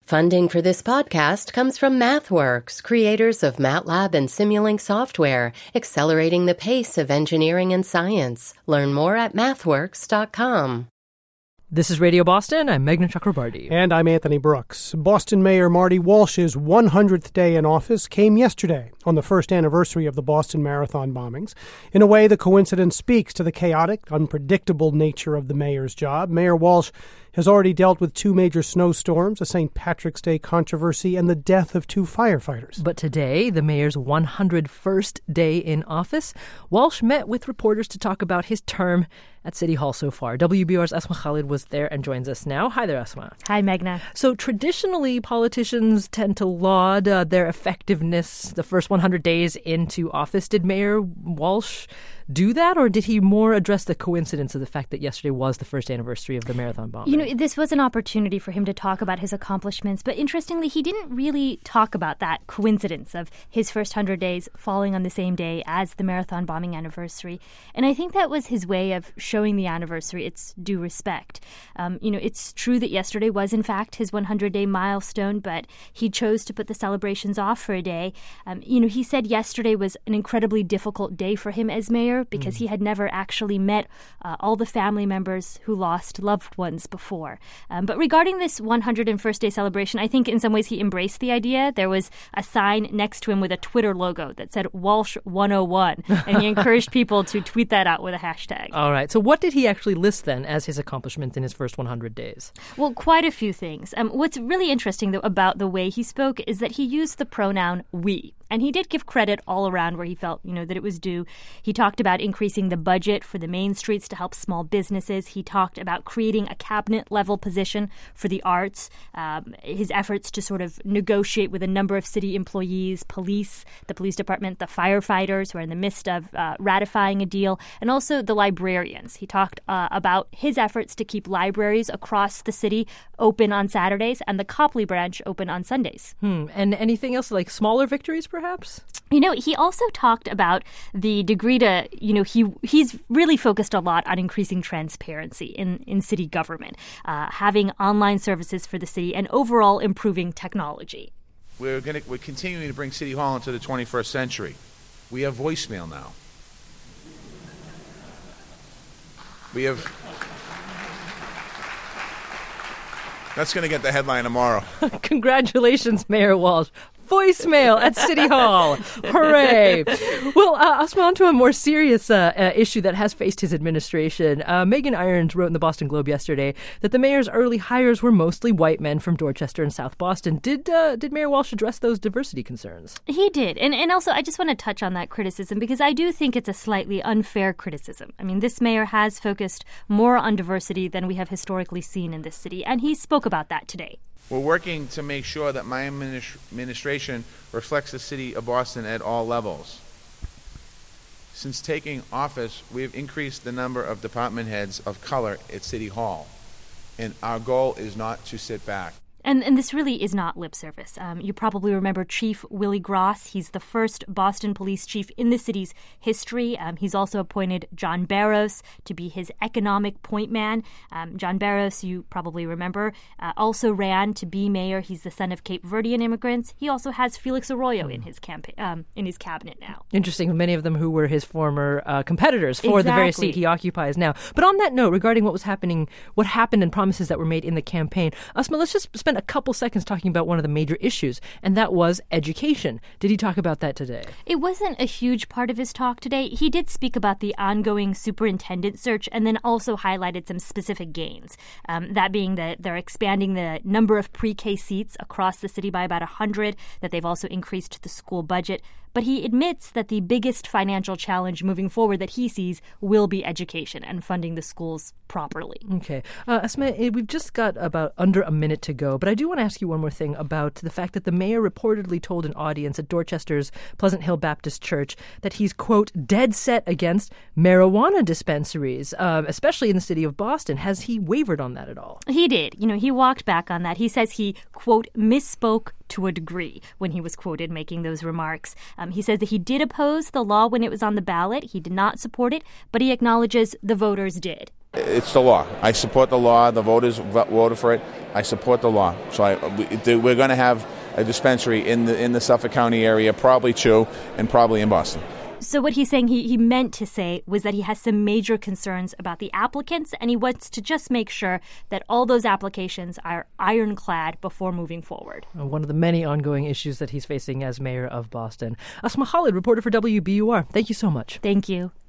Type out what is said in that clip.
Funding for this podcast comes from MathWorks, creators of MATLAB and Simulink software, accelerating the pace of engineering and science. Learn more at mathworks.com. This is Radio Boston. I'm Meghna Chakrabarty. And I'm Anthony Brooks. Boston Mayor Marty Walsh's 100th day in office came yesterday, on the first anniversary of the Boston Marathon bombings. In a way, the coincidence speaks to the chaotic, unpredictable nature of the mayor's job. Mayor Walsh has already dealt with two major snowstorms, a St. Patrick's Day controversy, and the death of two firefighters. But today, the mayor's 101st day in office, Walsh met with reporters to talk about his term at City Hall so far. WBUR's Asma Khalid was there and joins us now. Hi there, Asma. Hi, Meghna. So traditionally, politicians tend to laud their effectiveness the first 100 days into office. Did Mayor Walsh do that, or did he more address the coincidence of the fact that yesterday was the first anniversary of the marathon bombing? You know, this was an opportunity for him to talk about his accomplishments, but interestingly, he didn't really talk about that coincidence of his first 100 days falling on the same day as the marathon bombing anniversary. And I think that was his way of showing the anniversary its due respect. It's true that yesterday was, in fact, his 100-day milestone, but he chose to put the celebrations off for a day. He said yesterday was an incredibly difficult day for him as mayor, because he had never actually met all the family members who lost loved ones before. But regarding this 101st day celebration, I think in some ways he embraced the idea. There was a sign next to him with a Twitter logo that said Walsh 101, and he encouraged people to tweet that out with a hashtag. All right. So what did he actually list then as his accomplishment in his first 100 days? Well, quite a few things. What's really interesting, though, about the way he spoke is that he used the pronoun we. And he did give credit all around where he felt, that it was due. He talked about increasing the budget for the main streets to help small businesses. He talked about creating a cabinet-level position for the arts, his efforts to sort of negotiate with a number of city employees, police, the police department, the firefighters who are in the midst of ratifying a deal, and also the librarians. He talked about his efforts to keep libraries across the city open on Saturdays and the Copley branch open on Sundays. And anything else, like smaller victories, perhaps? He also talked about the degree to, he's really focused a lot on increasing transparency in city government, having online services for the city, and overall improving technology. We're continuing to bring City Hall into the 21st century. We have voicemail now. That's going to get the headline tomorrow. Congratulations, Mayor Walsh. Voicemail at City Hall. Hooray. Well, Asma, on to a more serious issue that has faced his administration. Megan Irons wrote in the Boston Globe yesterday that the mayor's early hires were mostly white men from Dorchester and South Boston. Did Mayor Walsh address those diversity concerns? He did. And also, I just want to touch on that criticism because I do think it's a slightly unfair criticism. I mean, this mayor has focused more on diversity than we have historically seen in this city, and he spoke about that today. We're working to make sure that my administration reflects the city of Boston at all levels. Since taking office, we have increased the number of department heads of color at City Hall, and our goal is not to sit back. And this really is not lip service. You probably remember Chief Willie Gross. He's the first Boston police chief in the city's history. He's also appointed John Barros to be his economic point man. John Barros, you probably remember, also ran to be mayor. He's the son of Cape Verdean immigrants. He also has Felix Arroyo in his cabinet now. Interesting. Many of them who were his former competitors for the very seat he occupies now. But on that note, regarding what happened and promises that were made in the campaign, Asma, let's just spend a couple seconds talking about one of the major issues, and that was education. Did he talk about that today? It wasn't a huge part of his talk today. He did speak about the ongoing superintendent search and then also highlighted some specific gains. That being that they're expanding the number of pre-K seats across the city by about 100, that they've also increased the school budget. But he admits that the biggest financial challenge moving forward that he sees will be education and funding the schools properly. Okay. Asma, we've just got about under a minute to go, but I do want to ask you one more thing about the fact that the mayor reportedly told an audience at Dorchester's Pleasant Hill Baptist Church that he's, quote, dead set against marijuana dispensaries, especially in the city of Boston. Has he wavered on that at all? He did. He walked back on that. He says he, quote, misspoke to a degree when he was quoted making those remarks. He says that he did oppose the law when it was on the ballot. He did not support it, but he acknowledges the voters did. It's the law. I support the law. The voters voted for it. I support the law. So we're going to have a dispensary in the Suffolk County area, probably two, and probably in Boston. So what he's saying he meant to say was that he has some major concerns about the applicants, and he wants to just make sure that all those applications are ironclad before moving forward. One of the many ongoing issues that he's facing as mayor of Boston. Asma Khalid, reporter for WBUR. Thank you so much. Thank you.